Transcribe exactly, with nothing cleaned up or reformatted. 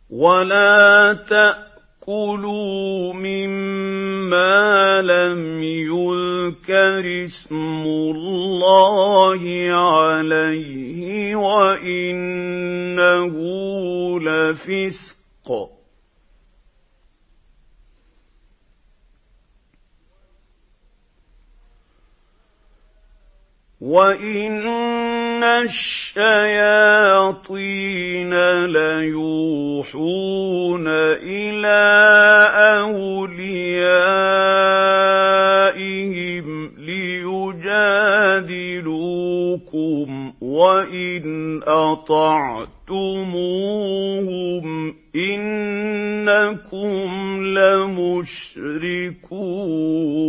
وَلَا تَأْكُلُوا مِمَّا لَمْ يُذْكَرِ اسْمُ اللَّهِ عَلَيْهِ وَإِنَّهُ لَفِسْقٌ ۗ وَإِنَّ الشَّيَاطِينَ لَيُوحُونَ إِلَىٰ أَوْلِيَائِهِمْ لِيُجَادِلُوكُمْ ۖ وَإِنْ أَطَعْتُمُوهُمْ إِنَّكُمْ لَمُشْرِكُونَ